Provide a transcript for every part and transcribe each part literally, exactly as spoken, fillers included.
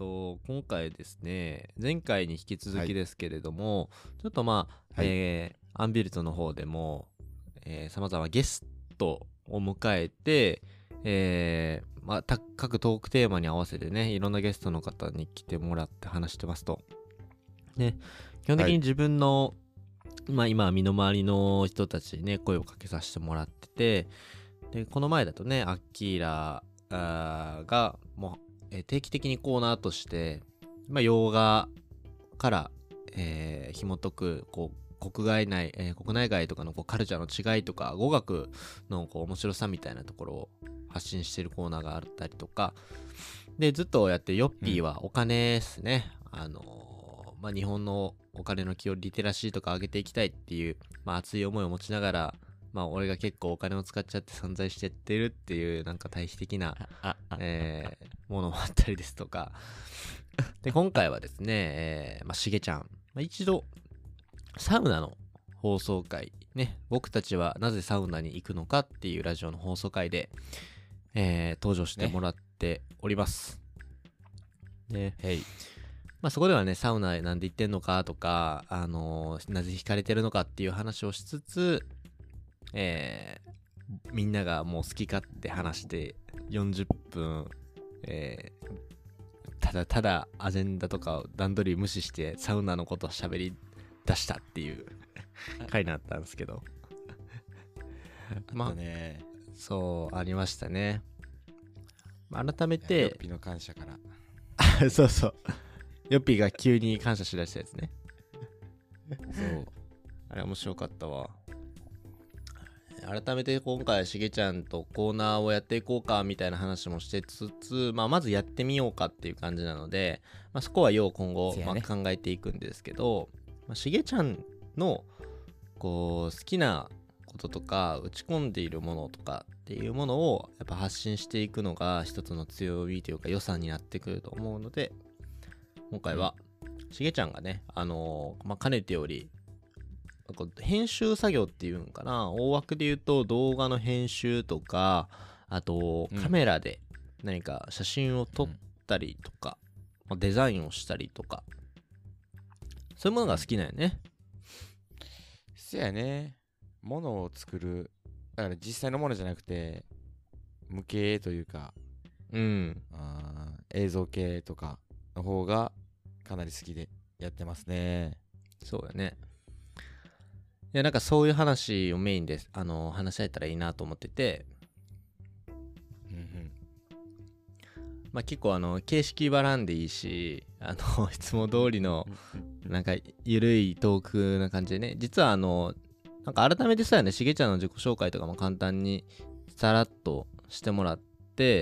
と今回ですね、前回に引き続きですけれども、ちょっとまあ、 はいえーアンビルトの方でも、えー、様々ゲストを迎えて、えーまあ、た各トークテーマに合わせてね、いろんなゲストの方に来てもらって話してますと。で、基本的に自分の、まあ今身の回りの人たちにね、声をかけさせてもらってて、で、この前だとね、アッキーラあーがもう、えー定期的にコーナーとして、まあ、洋画から、えー紐解くこう国外内、えー国内外とかのこうカルチャーの違いとか語学のこう面白さみたいなところを発信してるコーナーがあったりとかで、ずっとやってヨッピーはお金ですね、うん、あのーまあ、日本のお金の基本リテラシーとか上げていきたいっていう、まあ、熱い思いを持ちながら、まあ俺が結構お金を使っちゃって散財してってるっていうなんか対比的な、えー、ものもあったりですとかで、今回はですね、えー、まあしげちゃん、まあ、一度サウナの放送回ね、僕たちはなぜサウナに行くのかっていうラジオの放送回で、えー、登場してもらっております、ね、で、まあ、そこではね、サウナなんで行ってんのかとか、あのー、なぜ惹かれてるのかっていう話をしつつ、えー、みんながもう好き勝手話してよんじゅっぷん、えー、ただただアジェンダとかを段取り無視してサウナのことを喋り出したっていう回になったんですけどまあね、 そうありましたね。まあ、改めてヨッピーの感謝からそうそうヨッピーが急に感謝しだしたやつねそうあれ面白かったわ。改めて今回はしげちゃんとコーナーをやっていこうかみたいな話もしてつつ、まあ、まずやってみようかっていう感じなので、まあ、そこは要今後、 ね、 まあ、考えていくんですけど、まあ、しげちゃんのこう好きなこととか打ち込んでいるものとかっていうものをやっぱ発信していくのが一つの強みというか良さになってくると思うので、今回はしげちゃんがね、あのーまあ、かねてより編集作業っていうんかな、大枠で言うと動画の編集とか、あとカメラで何か写真を撮ったりとか、うん、デザインをしたりとか、そういうものが好きなんよね。 せやね、ものを作る、だから実際のものじゃなくて無形というか、 うん、 あ映像系とかの方がかなり好きでやってますね。 そうやね。いや、なんかそういう話をメインであの話し合えたらいいなと思ってて、 うんうん、 まあ結構あの形式ばらんでいいし、あのいつも通りのなんかゆるいトークな感じでね、実はあのなんか改めてそうやね、しげちゃんの自己紹介とかも簡単にさらっとしてもらって、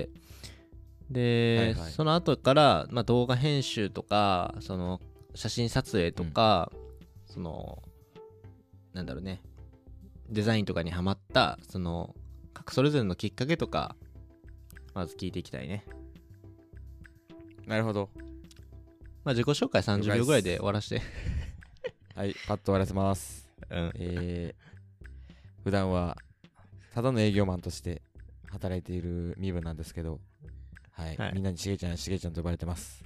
で、はいはい、その後から、まあ、動画編集とかその写真撮影とか、うん、そのなんだろうね、デザインとかにハマったその各それぞれのきっかけとかまず聞いていきたいね。 なるほど。 まあ自己紹介さんじゅうびょうぐらいで終わらしてはいパッと終わらせます、うんえー、普段はただの営業マンとして働いている身分なんですけど、はい、はい、みんなにしげちゃんしげちゃんと呼ばれてます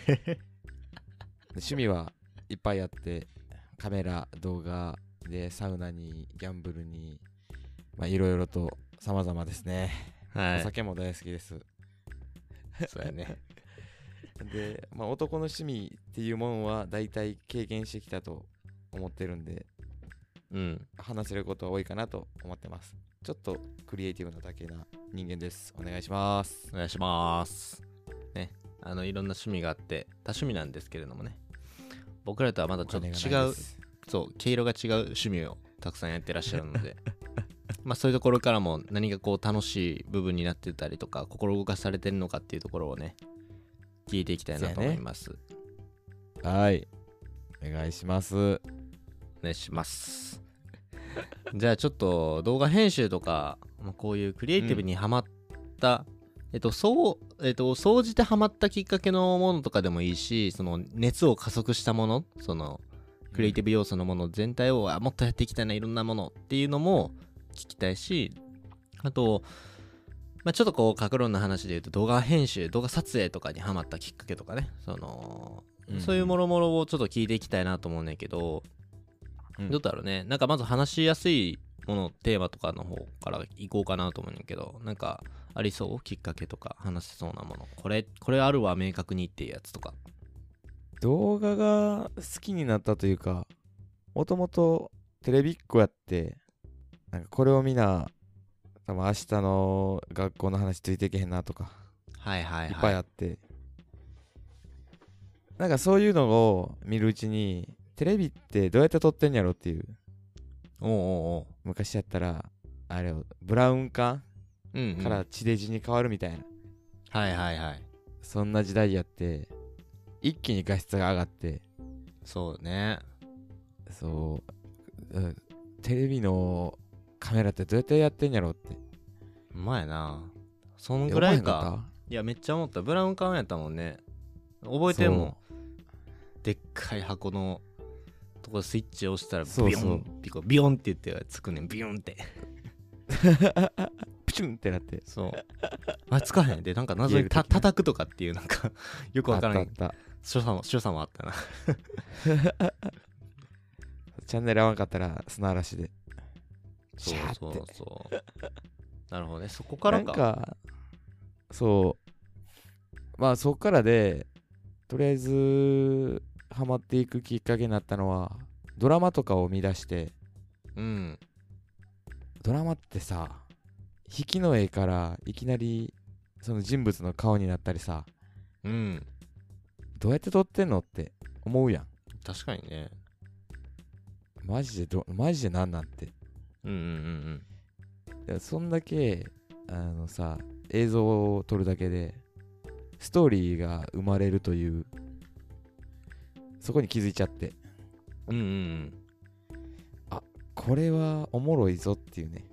趣味はいっぱいあって、カメラ動画でサウナにギャンブルにまあいろいろと様々ですね、はい、お酒も大好きですそうやねで、まあ、男の趣味っていうものは大体経験してきたと思ってるんで、うん、話せることは多いかなと思ってます。ちょっとクリエイティブなだけな人間です。お願いします。 お願いしますね。あのいろんな趣味があって多趣味なんですけれどもね、僕らとはまだちょっと違う、そう毛色が違う趣味をたくさんやってらっしゃるのでまあそういうところからも何がこう楽しい部分になってたりとか心動かされてるのかっていうところをね聞いていきたいなと思います、ね、 はいお願いします。お願いしますじゃあちょっと動画編集とか、まあ、こういうクリエイティブにハマった、うん、えっとそうえっと総じてハマったきっかけのものとかでもいいし、その熱を加速したもの、そのクリエイティブ要素のもの全体を、うん、あもっとやっていきたいないろんなものっていうのも聞きたいし、あとまあ、ちょっとこう格論の話で言うと動画編集動画撮影とかにハマったきっかけとかねその、うんうん、そういうもろもろをちょっと聞いていきたいなと思うんだけど、うん、どうだろうねなんかまず話しやすいものテーマとかの方からいこうかなと思うんだけどなんかありそうきっかけとか話せそうなものこれこれあるわ明確にっていうやつとか動画が好きになったというかもともとテレビっ子やってなんかこれをみんな多分明日の学校の話ついていけへんなとかはいはいはいいっぱいあってなんかそういうのを見るうちにテレビってどうやって撮ってんやろっていうおうおうおう昔やったらあれをブラウン管うんうんから地デジに変わるみたいな、 はいはいはいそんな時代やって一気に画質が上がってそうねそう、うん、テレビのカメラってどうやってやってんやろってうまいなそんぐらいかかいやめっちゃ思ったブラウン管やったもんね覚えてんもんでっかい箱のとこスイッチ押したらビヨンそうそうピコビヨンって言ってつくねんビヨンってプチュンってなってそうあつかへんでなんか謎にた叩くとかっていうなんかよくわからない所作も所作もあったなチャンネル合わんかったら砂嵐でそうそうそうなるほどねそこからかなんかそうまあそこからでとりあえずハマっていくきっかけになったのはドラマとかを見出してうんドラマってさ引きの絵からいきなりその人物の顔になったりさうんどうやって撮ってんのって思うやん確かにねマジでどマジでなんなんてうんうんうんいやそんだけあのさ映像を撮るだけでストーリーが生まれるというそこに気づいちゃってうんうんうんあこれはおもろいぞっていうね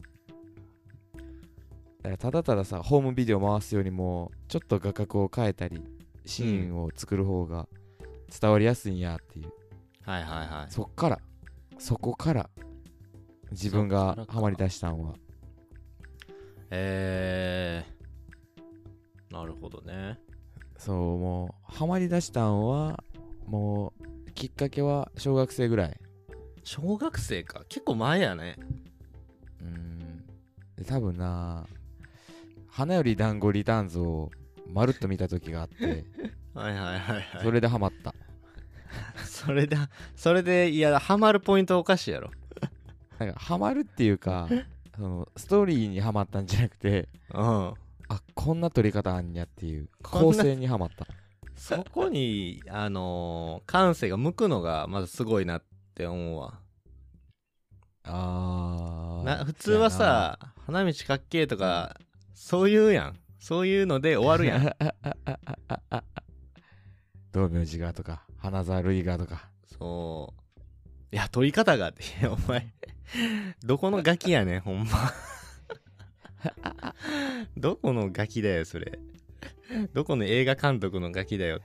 だからただたださホームビデオ回すよりもちょっと画角を変えたりシーンを作る方が伝わりやすいんやっていう、うん、 はいはいはいそっからそこから自分がハマりだしたんはえー、なるほどねそうもうハマりだしたんはもうきっかけは小学生ぐらい小学生か結構前やねうーんで多分な花より団子リターンズをまるっと見た時があってはいはいはいはいそれでハマったそれでそれでいやハマるポイントおかしいやろなんかハマるっていうかそのストーリーにハマったんじゃなくてうんあこんな撮り方あんやっていう構成にハマったそこにあのー、感性が向くのがまずすごいなって思うわあーな普通はさ花道かっけーとか、うん、そういうやんそういうので終わるやん道明寺がとか花沢類がとかそういや撮り方がってお前どこのガキやねんほんまどこのガキだよそれどこの映画監督のガキだよ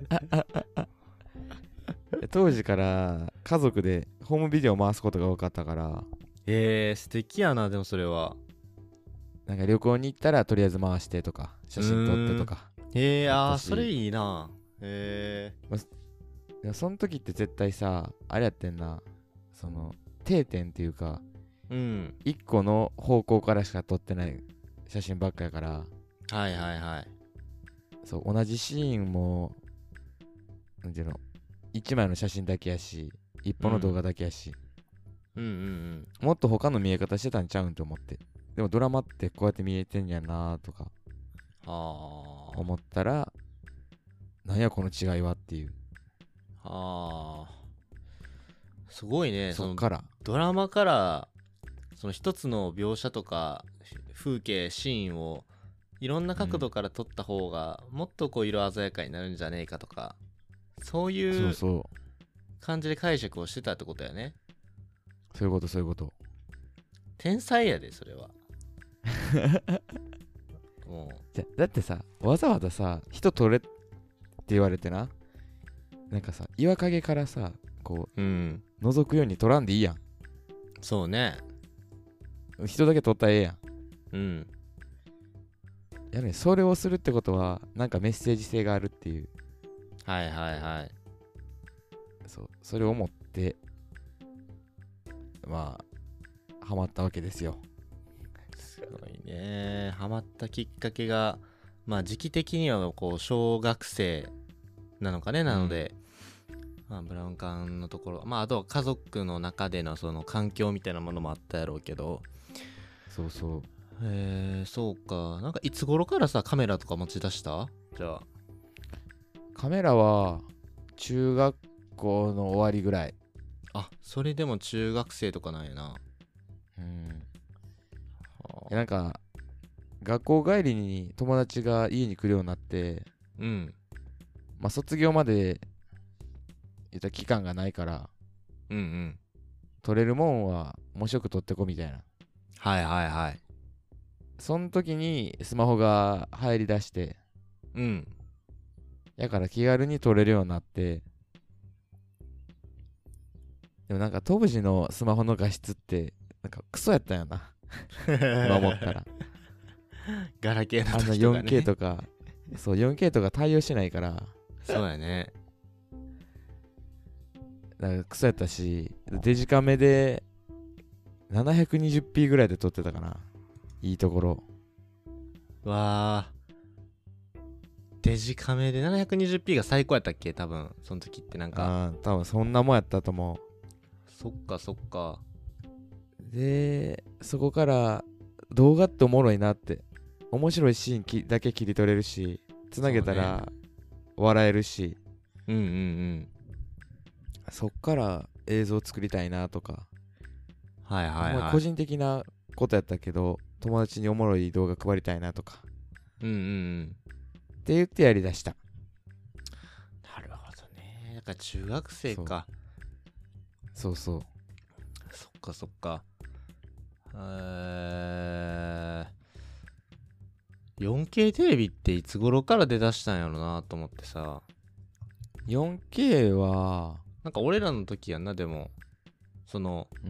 って当時から家族でホームビデオ回すことが多かったからえー、素敵やなでもそれはなんか旅行に行ったらとりあえず回してとか写真撮ってとかえー、あーそれいいなえー、 ま、その時って絶対さあれやってんなその定点っていうかうん一個の方向からしか撮ってない写真ばっかやからはいはいはいそう同じシーンもなんていうの一枚の写真だけやし一本の動画だけやし、 うん、うんうんうんもっと他の見え方してたんちゃうんと思ってでもドラマってこうやって見えてんやなとか思ったらなんやこの違いはっていうああすごいねそっからドラマからその一つの描写とか風景シーンをいろんな角度から撮った方がもっとこう色鮮やかになるんじゃねえかとかそういう感じで解釈をしてたってことやねそういうことそういうこと天才やでそれはもうじゃだってさわざわざさ人撮れって言われてななんかさ岩陰からさこう、うん、覗くように撮らんでいいやんそうね人だけ撮ったらええやんうんやね、それをするってことはなんかメッセージ性があるっていう、 はいはいはい。 そうそれを思ってまあハマったわけですよ。 すごいね。ハマったきっかけが、まあ時期的にはこう小学生なのかね、なので、うん、まあ、ブラウン管のところ、まああとは家族の中でのその環境みたいなものもあったやろうけど、 そうそう。 へえ、そうか。なんかいつ頃からさ、カメラとか持ち出した？じゃあ。 カメラは中学校の終わりぐらい。 あ、それでも中学生とかなんやな。 うん。 はあ、 なんか学校帰りに友達が家に来るようになって、 うん。 まあ卒業まで言った期間がないから、 うんうん。 撮れるもんは面白く撮ってこみたいな。 はいはいはい。 その時にスマホが入り出して、 うん。 やから気軽に撮れるようになって、でもなんか当時のスマホの画質ってなんかクソやったんやな。今思ったら。 ガラケーのあんな時とかね。 よんケー とか、そう よんケー とか対応してないから、 そうやね。 なんかクソやったし、デジカメで ななひゃくにじゅうピー ぐらいで撮ってたかな。いいところ。 わあ。デジカメで ななひゃくにじゅうピー が最高やったっけ？多分その時ってなんか。 ああ、多分そんなもんやったと思そっかそっか。 う。で、そこから動画っておもろいなって。面白いシーンきだけ切り取れるし、つなげたら笑えるし、 うんうんうん。 そっから映像作りたいなとか、 はいはいはい。 まあ個人的なことやったけど、友達におもろい動画配りたいなとか、 うんうんうん。 って言ってやりだした。 なるほどね。だから中学生か。 そうそう。 そっかそっか。えー よんケー テレビっていつ頃から出だしたんやろなと思ってさ。 よんケー は、 なんか俺らの時やんな、でも。その、 うん、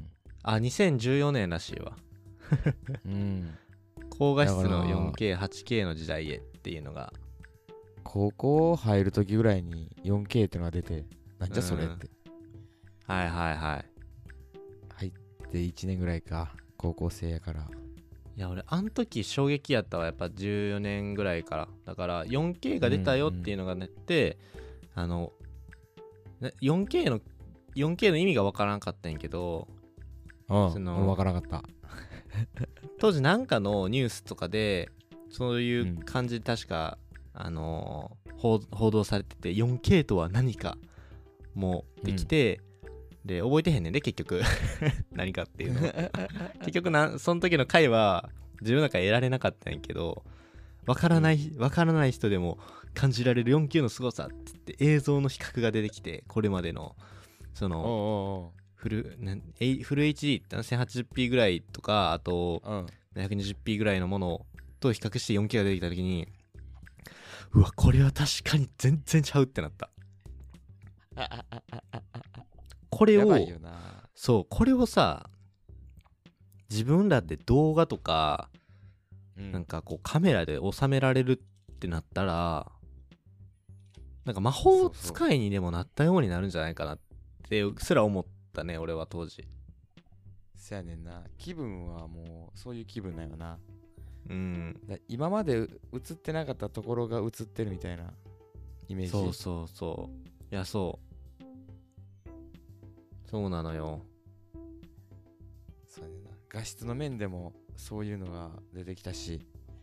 あ、にせんじゅうよねんらしいわ。 うん。 高画質のだからよんケー、はちケー の時代へっていうのが。 高校入る時ぐらいに よんケー ってのが出て、なんじゃそれって。 はいはいはい。 入っていちねんぐらいか、高校生やから。 いや俺あん時衝撃やったわ、やっぱじゅうよねんぐらいから。だから よんケー が出たよっていうのがねって、うんうん、あの よんケー の よんケー の意味がわからんかったんやけど、 うん、 その俺分からなかった。 当時なんかのニュースとかでそういう感じで確か、うん、あのー、報道されてて よんケー とは何かもできて、うん、で覚えてへんねんで結局何かっていうの結局なその時の回は自分の中で得られなかったんやけど、わからないわからない人でも感じられる よんケー の凄さっつって映像の比較が出てきて、これまでのそのおうおうおうフル、フル エイチディー って せんはちじゅうピー ぐらいとか、あと、 うん、 ななひゃくにじゅうピー ぐらいのものと比較して よんケー が出てきたときに、うわ、これは確かに全然ちゃうってなった。これを、そう、これをさ、自分らで動画とか、うん、なんかこうカメラで収められるってなったら、なんか魔法使いにでもなったようになるんじゃないかなってすら思った。だね、俺は当時。 そやねんな。気分はもうそういう気分だよな。 うん。 だ今まで映ってなかったところが映ってるみたいなイメージ。 そうそうそう。いや、そう。そうなのよ。 そうやねんな。画質の面でもそういうのが出てきたし。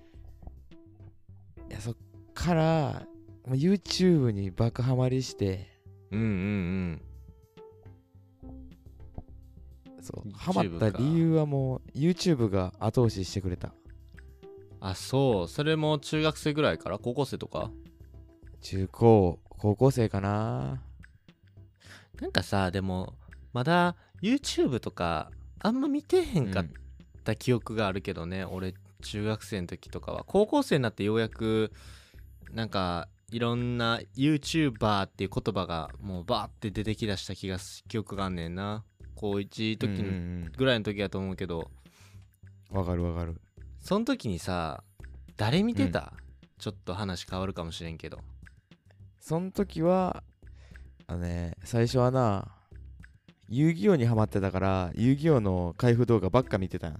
いや、そっから YouTube に爆ハマりして。 うんうんうん。 そうハマった理由はもう YouTube が後押ししてくれた。 あ、そう。それも中学生ぐらいから？高校生とか？ 中高高校生かな。 なんかさ、でもまだ YouTube とかあんま見てへんかった記憶があるけどね、うん、俺中学生の時とかは。高校生になってようやくなんかいろんな YouTuber っていう言葉がもうバーって出てきだした気が記憶があんねんな。高いち時ぐらいの時やと思うけど、 わかるわかる。 その時にさ、 誰見てた、うん、ちょっと話変わるかもしれんけど。 そん時はあのね最初はな遊戯王にハマってたから遊戯王の開封動画ばっか見てたん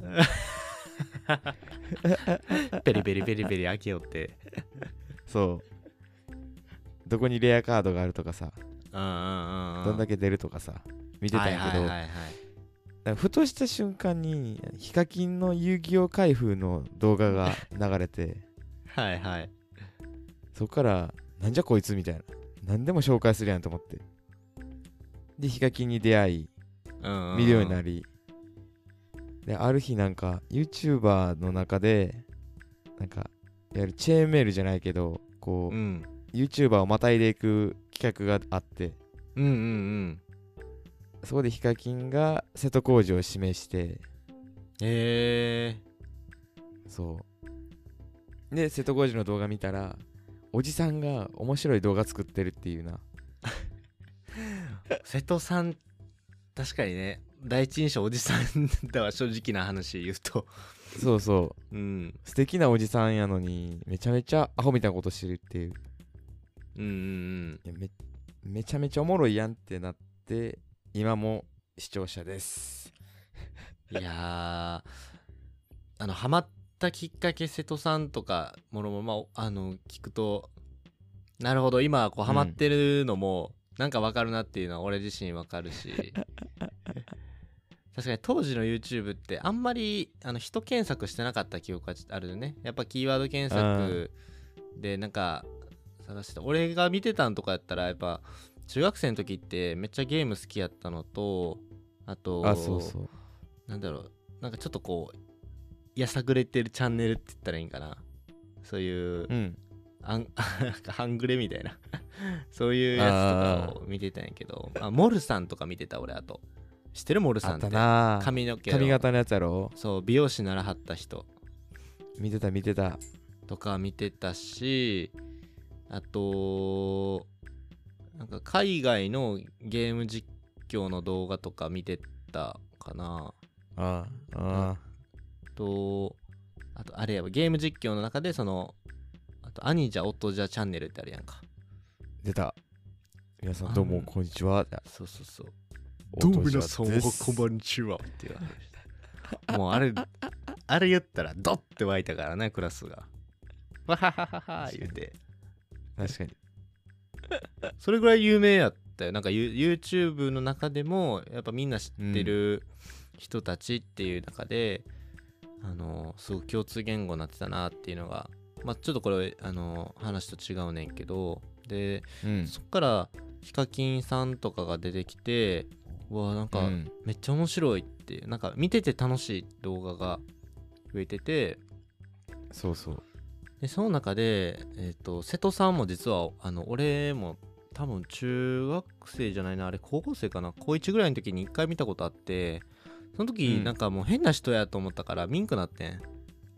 ペリペリペリペリ開けよってそうどこにレアカードがあるとかさ、 うんうんうんうん、 どんだけ出るとかさ見てたんやけど、はいはいはいはい、ふとした瞬間にヒカキンの遊戯王開封の動画が流れてはいはいそっからなんじゃこいつみたいな何でも紹介するやんと思ってでヒカキンに出会い、うんうんうん、見るようになりである日なんか YouTuber の中でなんかいわゆるチェーンメールじゃないけどこう、うん、YouTuber をまたいでいく企画があってうんうんうんそこでヒカキンが瀬戸康史を指名してへえー、そうで瀬戸康史の動画見たらおじさんが面白い動画作ってるっていうな瀬戸さん確かにね第一印象おじさんだわ正直な話言うとそうそう、 うん、 素敵なおじさんやのにめちゃめちゃアホみたいなことしてるっていううんうんうんいや め, めちゃめちゃおもろいやんってなって今も視聴者ですいやーあのハマったきっかけ瀬戸さんとかものもまああの聞くとなるほど今こうハマってるのも、うんなんか分かるなっていうのは俺自身分かるし確かに当時の YouTube ってあんまりあの人検索してなかった記憶があるよねやっぱキーワード検索でなんか探して俺が見てたんとかやったらやっぱ中学生の時ってめっちゃゲーム好きやったのとあとあそうそうなんだろうなんかちょっとこうやさぐれてるチャンネルって言ったらいいんかなそういう、 うんあんなんか半グレみたいなそういうやつとかを見てたんやけどあモルさんとか見てた俺あと知ってるモルさんって髪の毛髪型のやつやろそう美容師ならはった人見てた見てたとか見てたしあとなんか海外のゲーム実況の動画とか見てたかなああとあとあれやばゲーム実況の中でそのあと兄じゃ夫じゃチャンネルってあるやんか出た皆さんどうもこんにちはそうそうそうどうも皆さんこんにちはって言われてもうあれあれ言ったらドッて湧いたからねクラスがわはははは言うて確かにそれぐらい有名やったよなんか YouTube の中でもやっぱみんな知ってる人たちっていう中で、うん、あのすごく共通言語になってたなっていうのがまあちょっとこれあの話と違うねんけどで、うん、そっからヒカキンさんとかが出てきてうわなんかめっちゃ面白いって、うん、なんか見てて楽しい動画が増えててそうそうでその中で、えーと、瀬戸さんも実はあの俺も多分中学生じゃないなあれ高校生かな高いちぐらいの時に一回見たことあってその時、うん、なんかもう変な人やと思ったからミンクなってん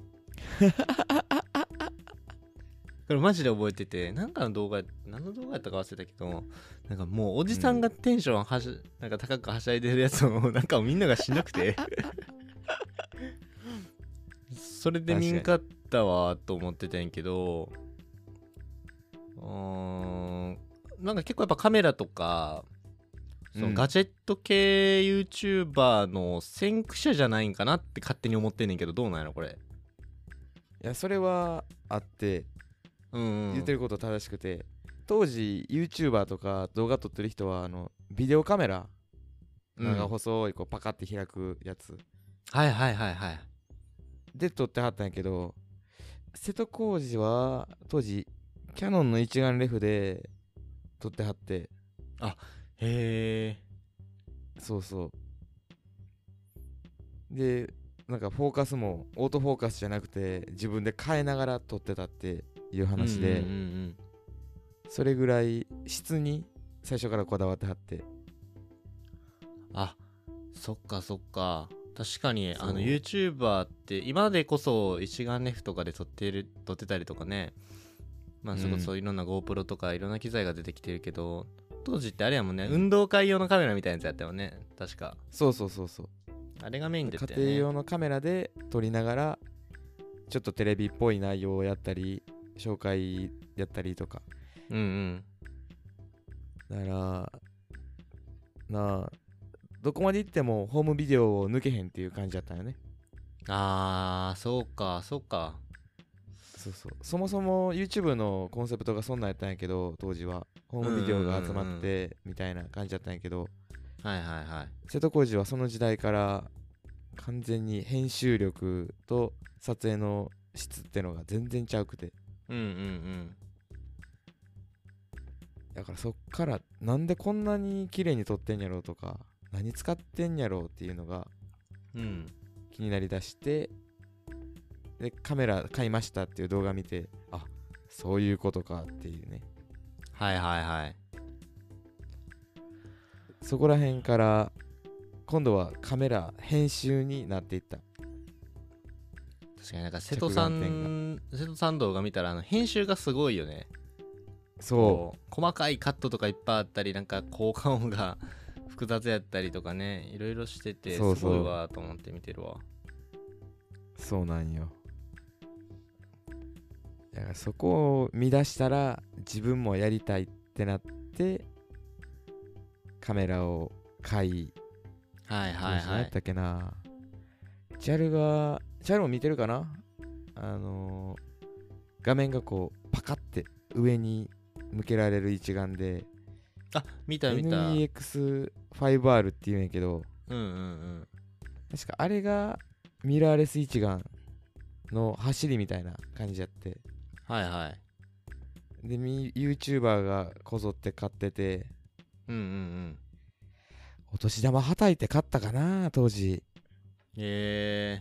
これマジで覚えててなんかの動画何の動画やったか忘れたけどなんかもうおじさんがテンションはし、うん、なんか高くはしゃいでるやつをなんかみんながしなくてそれで見んかったわと思ってたんやけどうーんなんか結構やっぱカメラとかそのガジェット系 YouTuber の先駆者じゃないんかなって勝手に思ってんねんけどどうなんやろこれいやそれはあってうんうん、言ってること正しくて当時 YouTuber とか動画撮ってる人はあのビデオカメラ長細いこうパカって開くやつ、 うん、はいはいはいはいで撮ってはったんやけど瀬戸康史は当時キャノンの一眼レフで撮ってはってあへえそうそうでなんかフォーカスもオートフォーカスじゃなくて自分で変えながら撮ってたっていう話で、うんうんうんうん、それぐらい質に最初からこだわってはってあそっかそっか確かにあの YouTuber って今でこそ一眼レフとかで撮ってる撮ってたりとかねまあそこそいろんな GoPro とかいろんな機材が出てきてるけど、うん、当時ってあれやもんね、うん、運動会用のカメラみたいなやつやったよね確かそうそうそうそうあれがメインで、ね、 家庭用のカメラで撮りながらちょっとテレビっぽい内容をやったり紹介やったりとか。 うんうん。 だからなあ、どこまで行ってもホームビデオを抜けへんっていう感じだったよね。 あー、そうかそうか。 そうそう。そもそも YouTube のコンセプトがそんなんやったんやけど、当時はホームビデオが集まってみたいな感じだったんやけど、 はいはいはい。 瀬戸康史はその時代から完全に編集力と撮影の質ってのが全然ちゃうくて、 うんうんうん。 だからそっからなんでこんなに綺麗に撮ってんやろうとか、何使ってんやろうっていうのがうん気になりだして、でカメラ買いましたっていう動画見て、あ、そういうことかっていうね。 はいはいはい。 そこら辺から今度はカメラ編集になっていった。 確かになんか瀬戸さん瀬戸さん動画見たらあの編集がすごいよね。 そう細かいカットとかいっぱいあったり、なんか効果音が複雑やったりとかね、いろいろしててすごいわと思って見てるわ。 そうなんよ。だからそこを見出したら自分もやりたいってなってカメラを買い、 はいはいはい。 何やったっけな、ジャルがジャルを見てるかな、あのー、画面がこうパカって上に向けられる一眼で、 あ、見た見たエヌイーエックスファイブアール っていうんやけど、 うんうんうん。 確かあれがミラーレス一眼の走りみたいな感じやって、 はいはい。 で YouTuber がこぞって買ってて、 うんうんうん。 お年玉はたいて買ったかな当時。 へえ。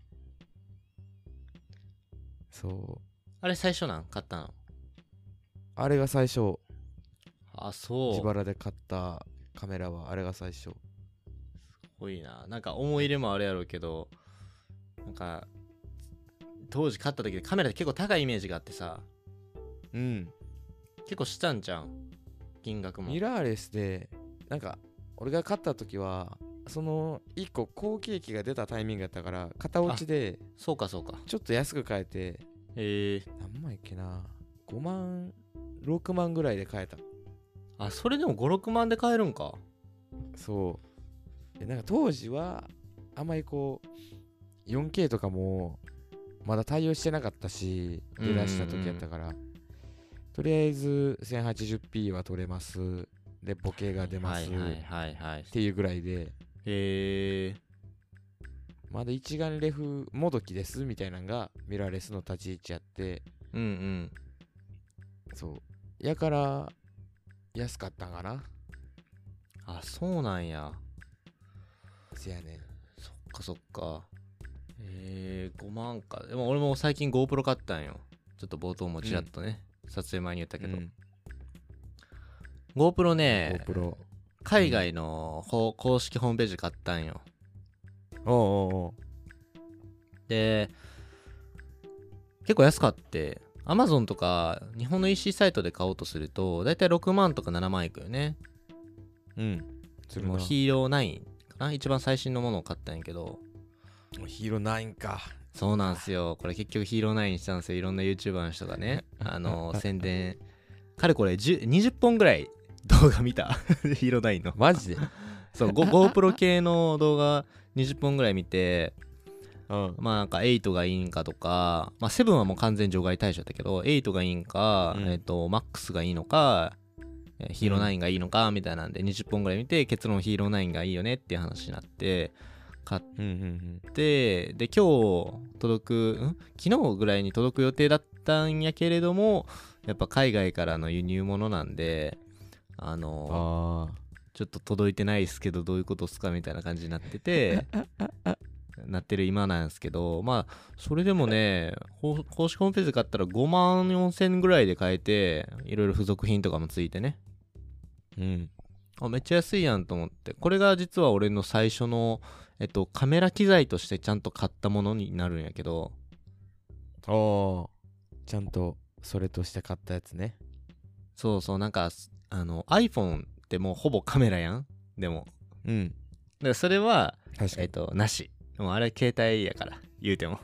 そうあれ最初なん買ったの？ あれが最初。 あ、そう。 自腹で買ったカメラはあれが最初。すごいな。なんか思い入れもあるやろうけど、なんか当時買った時でカメラって結構高いイメージがあってさ。 うん。 結構したんじゃん、金額も。 ミラーレスでなんか俺が買った時はそのいっこ後継機が出たタイミングやったから型落ちで、 そうかそうか。 ちょっと安く買えて、 へえ。 何万やっけな、ごまんろくまんぐらいで買えた。 あ、それでもごろくまんで買えるんか。 そうで、なんか当時はあんまりこう よんケー とかもまだ対応してなかったし、出だした時やったから、とりあえず せんはちじゅうピー は撮れます、でボケが出ます、 はいはいはいはい。 っていうぐらいで、 へえ。 まだ一眼レフもどきですみたいなのがミラーレスの立ち位置やって、 うんうん。 そうやから安かったんかな。 あ、そうなんや。 せやねん。 そっかそっか。えー、ごまんか。でも俺も最近 GoPro 買ったんよ。ちょっと冒頭もちらっとね、うん、撮影前に言ったけど、うん、GoPro ね、 GoPro 海外の、うん、公式ホームページ買ったんよ。 おうおうおう。 で結構安かって、Amazon とか日本の イーシー サイトで買おうとするとだいたいろくまんとかななまんいくよね。 うん。 それもヒーローナインかな、一番最新のものを買ったんやけど。 ヒーローナインか。 そうなんすよ。これ結局ヒーローナインしたんですよ。いろんな YouTuber の人がね、あの宣伝かれこれにじゅう、にじゅっぽんぐらい動画見たヒーローナインの。 マジでそう、GoPro 系の動画にじゅっぽんぐらい見て、うん、まあなんかはちがいいんかとか、まあななはもう完全除外対象だったけど、はちがいいんか、うん、えっと、マックスがいいのか、ヒーローナインがいいのかみたいなんでにじゅっぽんぐらい見て、結論ヒーローナインがいいよねっていう話になって買って、うんうんうん、で今日届くん昨日ぐらいに届く予定だったんやけれども、やっぱ海外からの輸入物なんで、あのー、ちょっと届いてないですけどどういうことっすかみたいな感じになっててなってる今なんですけど、まあそれでもね、公式ホームページで買ったらごまんよんせんぐらいで買えて、いろいろ付属品とかもついてね、うん、あ、めっちゃ安いやんと思って、これが実は俺の最初の、えっと、カメラ機材としてちゃんと買ったものになるんやけど。 おー、ちゃんとそれとして買ったやつね。 そうそう、なんかあの iPhone ってもうほぼカメラやん。でも、うん、だからそれはえっとなし。もうあれ携帯やから言うても。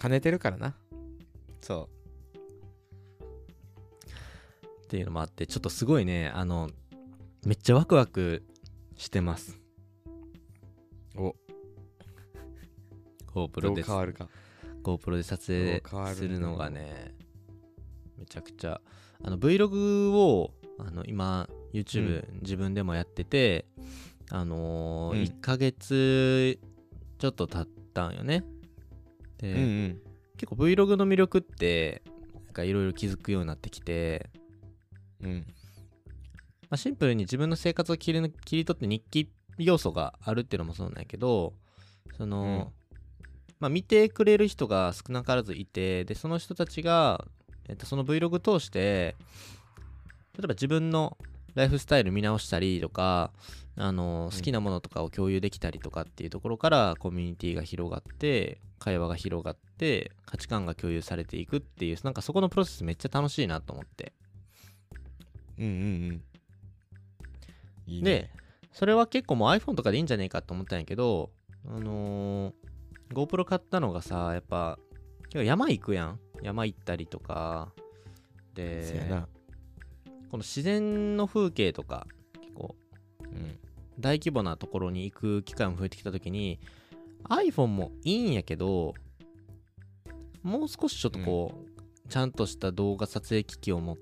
兼ねてるからな。 そうっていうのもあって、ちょっとすごいね、あのめっちゃワクワクしてます。 お GoPro でどう変わるか GoPro で撮影どう変わるんだろうするのがね、めちゃくちゃあの Vlog をあの今 YouTube、うん、自分でもやってて、あのーうん、いっかげつちょっと経ったんよね。で、うんうん、結構 Vlog の魅力ってなんかいろいろ気づくようになってきて、うんまあ、シンプルに自分の生活を切り、切り取って日記要素があるっていうのもそうなんやけど、その、うんまあ、見てくれる人が少なからずいて、でその人たちが、えっと、その Vlog 通して例えば自分のライフスタイル見直したりとか、あのー、好きなものとかを共有できたりとかっていうところからコミュニティが広がって会話が広がって価値観が共有されていくっていう、なんかそこのプロセスめっちゃ楽しいなと思って、 うんうんうんいいね、 でそれは結構もう iPhone とかでいいんじゃねえかと思ったんやけど、あのー、GoPro 買ったのがさ、やっぱ山行くやん、山行ったりとかで、 そうやな、 この自然の風景とか結構、うん、大規模なところに行く機会も増えてきた時に iPhone もいいんやけど、もう少しちょっとこう、うん、ちゃんとした動画撮影機器を持って、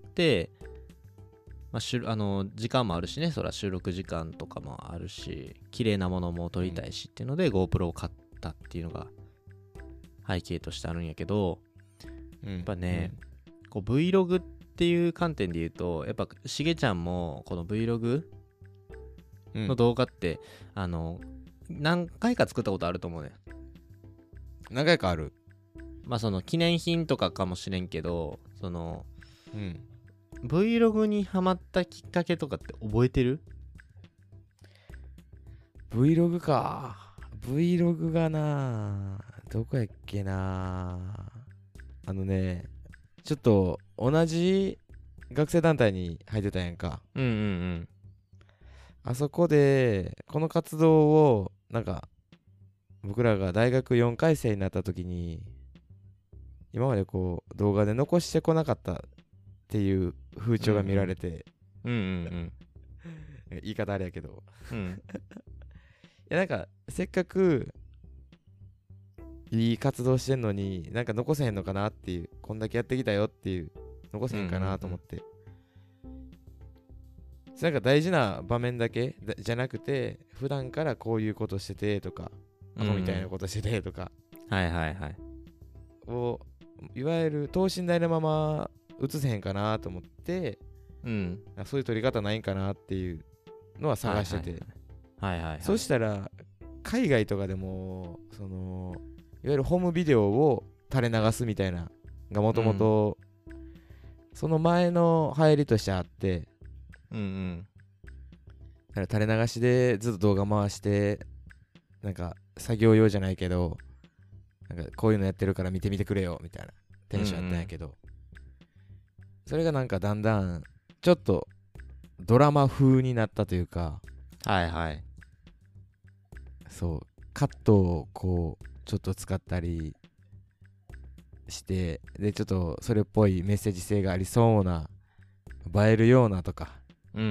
まあ、しゅあの時間もあるしね、そら収録時間とかもあるし綺麗なものも撮りたいしっていうので、うん、GoPro を買ったっていうのが背景としてあるんやけど、うん、やっぱね、うん、こう Vlog っていう観点で言うと、やっぱしげちゃんもこの Vlog の動画って、うん、あの何回か作ったことあると思うね。 何回かある。 まあその記念品とかかもしれんけど、その、うん、Vlog にハマったきっかけとかって覚えてる？ Vlog か Vlog がなどこやっけなあのねちょっと同じ学生団体に入ってたやんか。 うんうんうん。 あそこでこの活動をなんか僕らが大学よんかい生になった時に今までこう動画で残してこなかったっていう風潮が見られて、 うんうんうん言い方あれやけど、 うん、 いやなんかせっかくいい活動してんのになんか残せへんのかなっていう、こんだけやってきたよっていう残せへんかなと思って、うんうんうん、なんか大事な場面だけじゃなくて普段からこういうことしててとか、アホみたいなことしててとか、 うん、はいはいはいをいわゆる等身大のまま映せへんかなと思って、うん、そういう撮り方ないんかなっていうのは探してて、 はいはいはい、はいはいはい、 そしたら海外とかでもそのいわゆるホームビデオを垂れ流すみたいながもともとその前の流行りとしてあって、うんうん、だから垂れ流しでずっと動画回してなんか作業用じゃないけどなんかこういうのやってるから見てみてくれよみたいなテンションやったんやけど、うんうん、それがなんかだんだんちょっとドラマ風になったというか、 はいはい、 そうカットをこうちょっと使ったりしてでちょっとそれっぽいメッセージ性がありそうな映えるようなとか、 うんうん、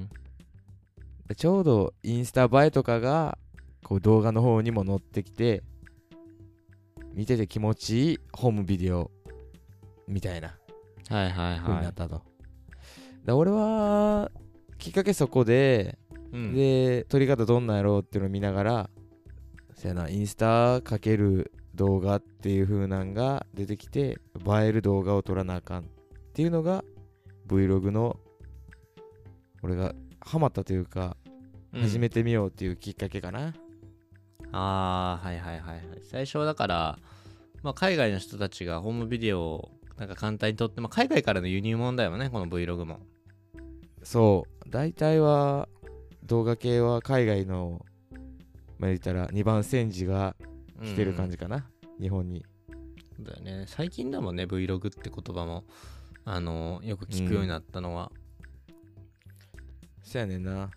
でちょうどインスタ映えとかがこう動画の方にも乗ってきて見てて気持ちいいホームビデオみたいなはいはい風になったと。で俺はきっかけそこで、うん、で撮り方どんなんやろうっていうのを見ながらせやなインスタかける動画っていう風なんが出てきて映える動画を撮らなあかんっていうのが Vlog の俺がハマったというか、うん、始めてみようっていうきっかけかな。 あーはいはいはい、最初はだから、まあ、海外の人たちがホームビデオをなんか簡単に撮って、まあ、海外からの輸入問題もねこの Vlog もそう大体は動画系は海外のまあ言ったらにばん煎じが来てる感じかな、うん、日本に。 だよね、最近だもんね Vlog って言葉もあのよく聞くようになったのは、 うん、そやねんな。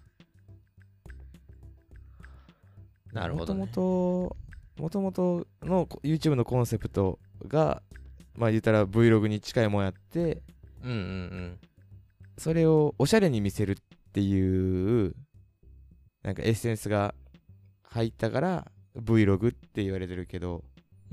なるほどね。 もともともともとの YouTube のコンセプトがまあ言ったら Vlog に近いもんやって、 うんうんうん、 それをおしゃれに見せるっていうなんかエッセンスが入ったから Vlog って言われてるけど、 うん、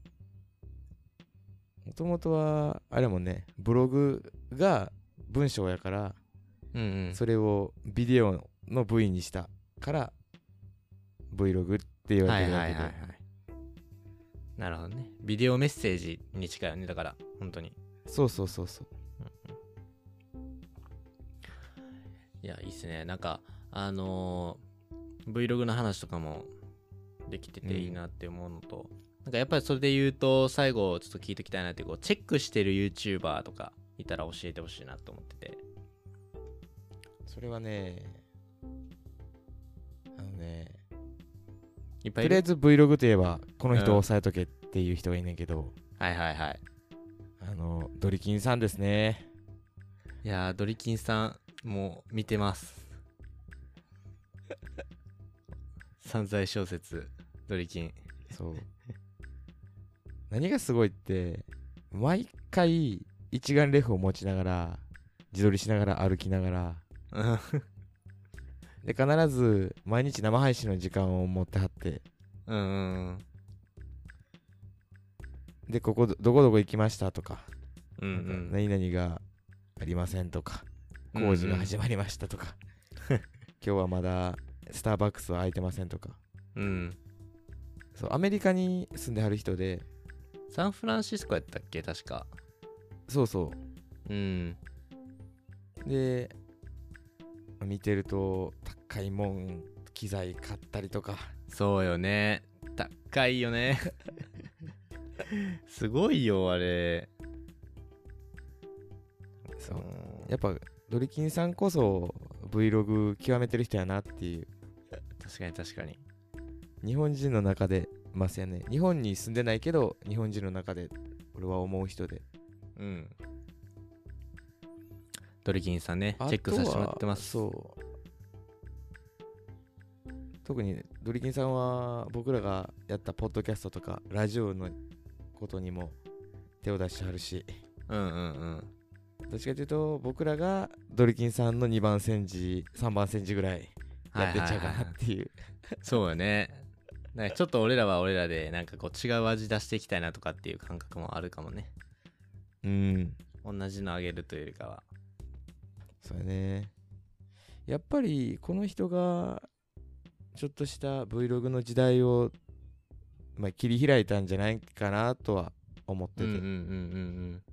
もともとはあれもんね、ブログが文章やから、 うんうん、 それをビデオの V にしたから Vlog って言われてるわけで、はいはいはいはい、 なるほどね。ビデオメッセージに近いよね。だから本当にそうそうそうそう、 うんうん、いやいいっすね。なんかあのー、Vlog の話とかもできてていいなって思うのと、うん、なんかやっぱりそれで言うと最後ちょっと聞いておきたいなって、こうチェックしてる YouTuber とかいたら教えてほしいなと思ってて。 それはね、あのね、 いっぱいいる。 とりあえず Vlog といえばこの人を押さえとけっていう人がいんねんけど、うん、 はいはいはい、 あのドリキンさんですね。 いやードリキンさんもう見てます散財小説ドリキン。 そう何がすごいって毎回一眼レフを持ちながら自撮りしながら歩きながらで必ず毎日生配信の時間を持ってはって、 うんうんうん、 でここ ど, どこどこ行きましたとか、 うんうん、 何々がありませんとか、工事が始まりましたとか、うんうん、今日はまだスターバックスは開いてませんとか、 うん、 そうアメリカに住んではる人で、 サンフランシスコやったっけ確か。 そうそう、 うん、 で見てると高いもん機材買ったりとか。 そうよね、高いよねすごいよあれ。 そうやっぱドリキンさんこそ Vlog 極めてる人やなっていう。 確かに確かに、 日本人の中でますよね。日本に住んでないけど日本人の中で俺は思う人で、 うん、ドリキンさんねチェックさせてもらってます。 そう特にドリキンさんは僕らがやったポッドキャストとかラジオのことにも手を出してはるし、 うんうんうん、 どっちかというと僕らがドリキンさんのにばん煎じさんばん煎じぐらいやってっちゃうかなっていう、はいはいはい、 そうよね。なんかちょっと俺らは俺らでなんかこう違う味出していきたいなとかっていう感覚もあるかもね。 うん、 同じのあげるというよりかは。 そうやね。やっぱりこの人がちょっとした Vlog の時代を、まあ、切り開いたんじゃないかなとは思ってて、うんうんうんうん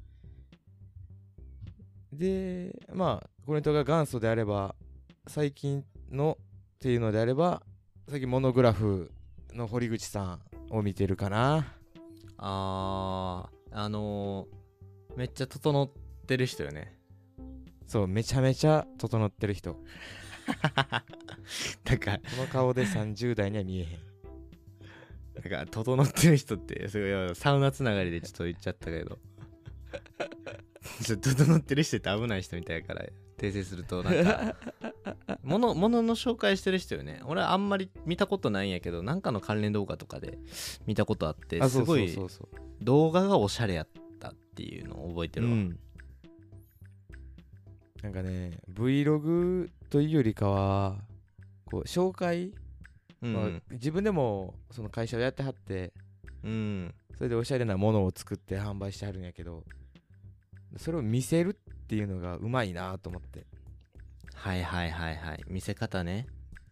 うん、でまあこの人が元祖であれば最近のっていうのであれば最近モノグラフの堀口さんを見てるかな。 あーあのー、めっちゃ整ってる人よね。 そうめちゃめちゃ整ってる人だからこの顔でさんじゅう代には見えへん。 だから整ってる人ってすごいサウナつながりでちょっと言っちゃったけどちょっと整ってる人って危ない人みたいやから訂正するとなんか物物の紹介してる人よね。俺はあんまり見たことないんやけどなんかの関連動画とかで見たことあってすごい動画がおしゃれやったっていうのを覚えてるわ、うん、 なんかね Vlog というよりかはこう紹介、うんまあ、自分でもその会社をやってはって、うん、それでおしゃれなものを作って販売してはるんやけどそれを見せるっていうのがうまいなと思って。 はいはいはいはい、見せ方ね。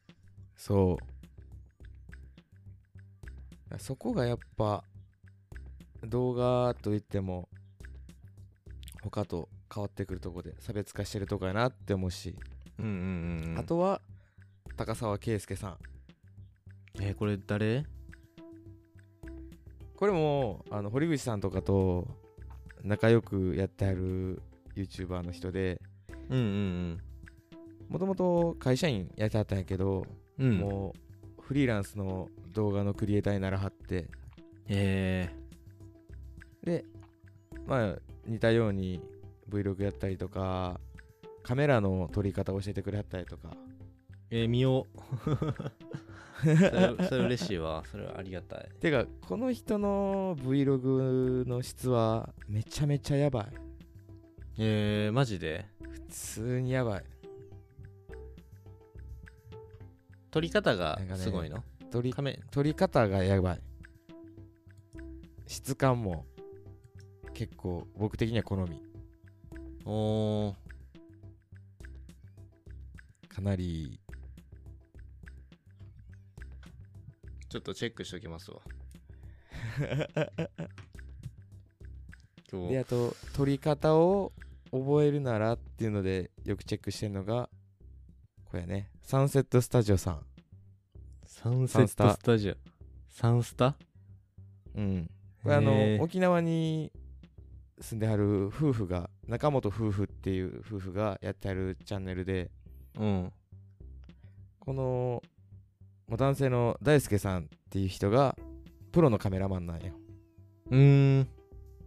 そうそこがやっぱ動画といっても他と変わってくるとこで差別化してるとこやなって思うし、うんうんうんうん、あとは高沢圭介さん。 えー、これ誰？ これもあの堀口さんとかと仲良くやってある YouTuber の人で、うんうんうんもともと会社員やってはったんやけど、うん、もうフリーランスの動画のクリエイターにならはって、へーでまあ似たように Vlog やったりとかカメラの撮り方を教えてくれはったりとか。 えー、見ようそれそれ嬉しいわ。それはありがたい。 てかこの人の Vlog の質はめちゃめちゃやばい。 えー、マジで普通にやばい。 撮り方がすごいの、 ね、撮りカメ撮り方がやばい。質感も結構僕的には好み。 おー、 かなりちょっとチェックしておきますわ。今日で、あと撮り方を覚えるならっていうのでよくチェックしてるのがこれね、サンセットスタジオさん。 サンセットスタジオサンスタ。 うんこれあの沖縄に住んではる夫婦が、中本夫婦っていう夫婦がやってはるチャンネルで、 うん、 この男性の大輔さんっていう人がプロのカメラマンなんよ。 うーん、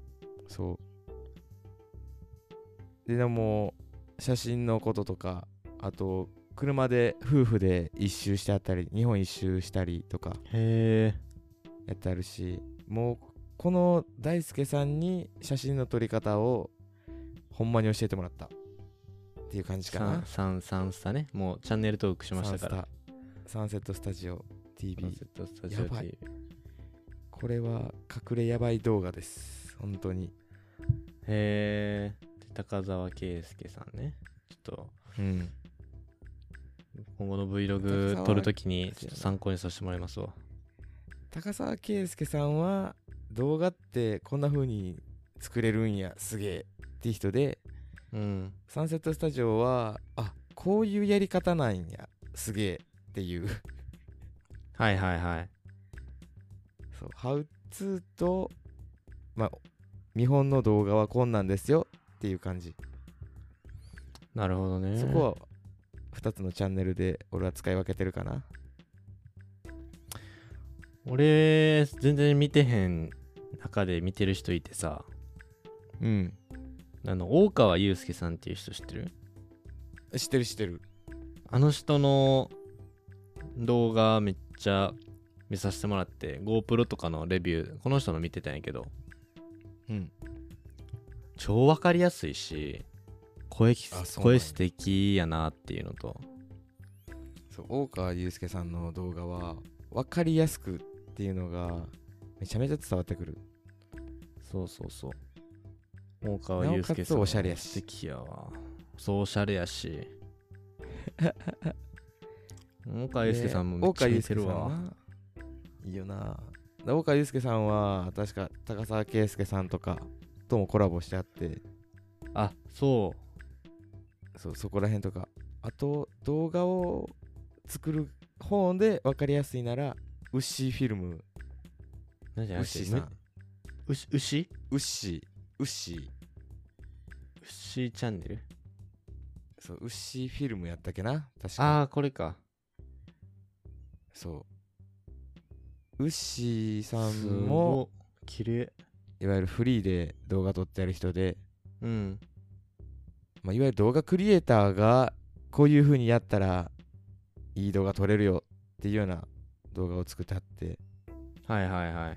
そうで、でも写真のこととか、あと車で夫婦で一周してあったり、日本一周したりとかへやってあるし、もうこの大輔さんに写真の撮り方をほんまに教えてもらったっていう感じかな。 サンサンスタね。もうチャンネル登録しましたから。 サンセットスタジオ ティービー。 サンセットスタジオ ティービー。 やばい。これは隠れやばい動画です。本当に。 へえ。高澤圭介さんね。ちょっと、 うん、 今後の Vlog 撮るときにちょっと参考にさせてもらいますわ。 高澤圭介さんは動画ってこんな風に作れるんや、すげえっていう人で、 うん、 サンセットスタジオはあ、こういうやり方なんや、すげえっていうはいはいはい。 そう、ハウツーと、まあ見本の動画はこんなんですよっていう感じ。 なるほどね。 そこはふたつのチャンネルで俺は使い分けてるかな。 俺全然見てへん中で見てる人いてさ、 うん、 あの大川祐介さんっていう人知ってる？ 知ってる知ってる。 あの人の動画めっちゃ見させてもらって、 GoPro とかのレビューこの人の見てたんやけど、 うん、 超わかりやすいし、声あ、そうなんや。 声素敵やなっていうのと、 そう、大川祐介さんの動画は分かりやすくっていうのがめちゃめちゃ伝わってくる。 そうそうそう。大川祐介さんおしゃれやし素敵やわ。そうおしゃれやし大川祐介さんもめっちゃ似てるわ。 いいよな。大川祐介さんは確か高澤圭介さんとかともコラボしてあって、 あ、そうそう、そこら辺とか、あと動画を作る方で分かりやすいならウッシーフィルム。 何じゃなくてウッシーさん、 ウシウシウッシーウッシーウシチャンネル。 そう、ウッシーフィルムやったっけな、確か。 ああ、これか。 そうウッシーさんも綺麗。 いわゆるフリーで動画撮ってやる人で、 うん、 まあ、いわゆる動画クリエイターがこういう風にやったらいい動画撮れるよっていうような動画を作ってはって、 はいはいはい。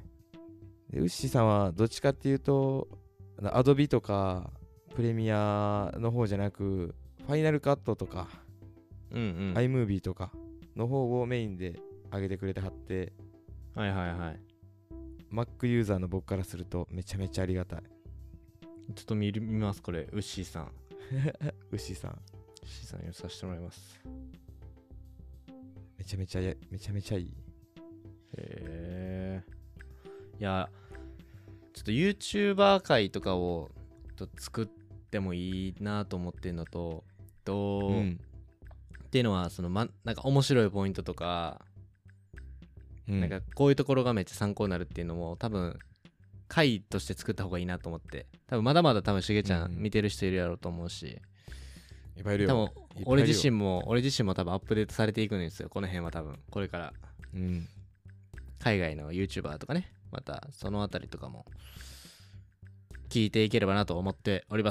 でウッシーさんはどっちかっていうとアドビとかプレミアの方じゃなく、ファイナルカットとか、 うんうん、 iMovie とかの方をメインで上げてくれてはって、 はいはいはい。 Mac ユーザーの僕からするとめちゃめちゃありがたい。 ちょっと見る見ますこれ。ウッシーさんウッシーさんウッシーさんにさせてもらいます。 めちゃめちゃやめちゃめちゃいい。 へえ。いやちょっと YouTuber 会とかをと作ってもいいなと思ってるのと、と、うん、っていうのはその、ま、なんか面白いポイントとか、うん、なんかこういうところがめっちゃ参考になるっていうのも多分回として作った方がいいなと思って、多分まだまだ多分しげちゃん見てる人いるやろうと思うし、 いっぱいいるよ。 多分俺自身も俺自身も多分アップデートされていくんですよ、この辺は多分これから、うん、海外の YouTuber とかね、またそのあたりとかも聞いていければなと思っております。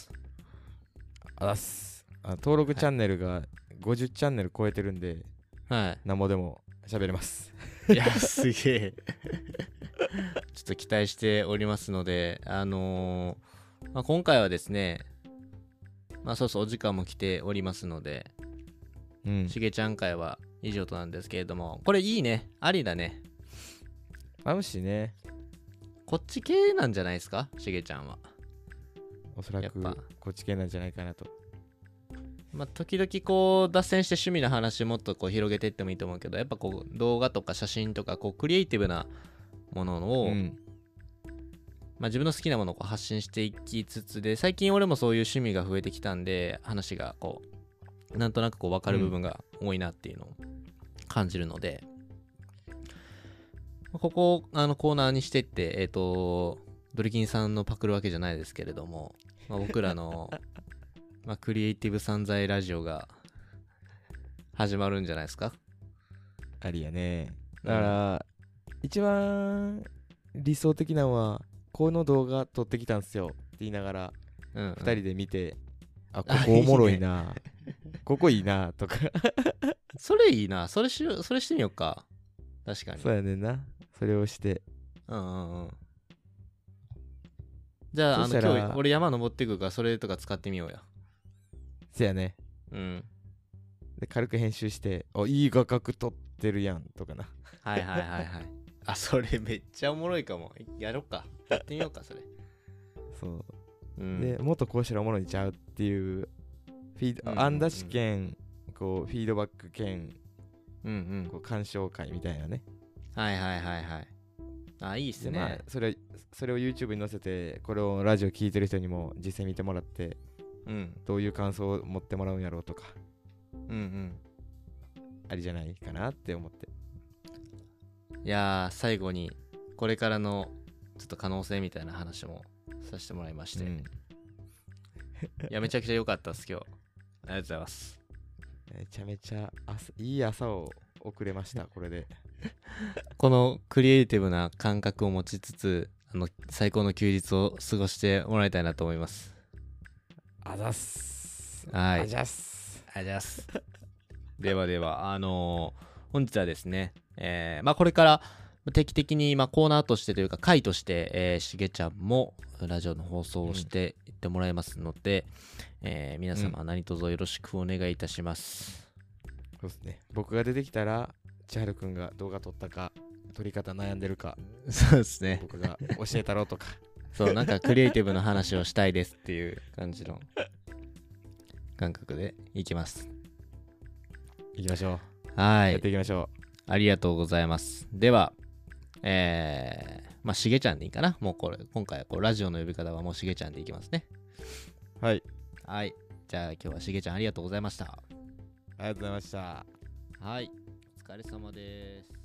あざす。あ、登録チャンネルがごじゅうチャンネル超えてるんで、 はい、 なんぼでも喋れますいやすげえちょっと期待しておりますので、あのーまあ、今回はですね、まあそうそうお時間も来ておりますので、 うん、 しげちゃん会は以上となんですけれども、これいいね、ありだね。 合うしね。 こっち系なんじゃないですか、しげちゃんは。 おそらくこっち系なんじゃないかなと。 まあ時々こう脱線して趣味の話もっとこう広げていってもいいと思うけど、やっぱこう動画とか写真とかこうクリエイティブなものを、 うんまあ、自分の好きなものをこう発信していきつつで、最近俺もそういう趣味が増えてきたんで、話がこうなんとなくこう分かる部分が多いなっていうのを感じるので、ここをあのコーナーにしてって、えっとドリキンさんのパクるわけじゃないですけれども、まあ、僕らのまあクリエイティブ散財ラジオが始まるんじゃないですか。 ありやね。だから、うん、一番理想的なのはこの動画撮ってきたんすよって言いながら、うんうん、ふたりで見て、あ、ここおもろいな、いいね、ここいいなとかそれいいな、それしそれしてみようか。確かにそうやねんな。それをしてうんうんうんじゃあ、あの今日俺山登ってくるからそれとか使ってみようや。 せやね。 うんで軽く編集しておいい画角撮ってるやんとかな。 はいはいはいはいあ、それめっちゃおもろいかも。やろっか。やってみようか、それ。 そう、 うん、 でもっとこうしたらおもろいんちゃうっていうフィード、うんうんうん、案出し兼こうフィードバック兼、うんうん、こう鑑賞会みたいなね。 はいはいはいはい。あ、いいっすね。まあ、 それそれを YouTube に載せて、これをラジオ聞いてる人にも実際見てもらって、うん、どういう感想を持ってもらうんやろうとか、うんうん、ありじゃないかなって思って。 いやー、最後にこれからのちょっと可能性みたいな話もさせてもらいまして、うん、いやめちゃくちゃ良かったです今日。ありがとうございます。 めちゃめちゃ朝いい朝を送れましたこれでこのクリエイティブな感覚を持ちつつ、あの最高の休日を過ごしてもらいたいなと思います。 あざっす。 はい、 あざっす。 あざっす。ではでは、あのー、本日はですね、えー、まあこれから定期的に、まあ、コーナーとしてというか回として、えー、しげちゃんもラジオの放送をしていってもらいますので、うん、えー、皆様何卒よろしくお願いいたします。 うん、そうですね。僕が出てきたら千春くんが動画撮ったか撮り方悩んでるか、 そうですね、 僕が教えたろうとかそうなんかクリエイティブな話をしたいですっていう感じの感覚でいきます。 いきましょう。はい、 やっていきましょう。 ありがとうございます。ではえー、まあしげちゃんでいいかな。もうこれ今回はこうラジオの呼び方はもうしげちゃんでいきますね。 はいはい。じゃあ今日はしげちゃんありがとうございました。 ありがとうございました。 はい、お疲れ様です。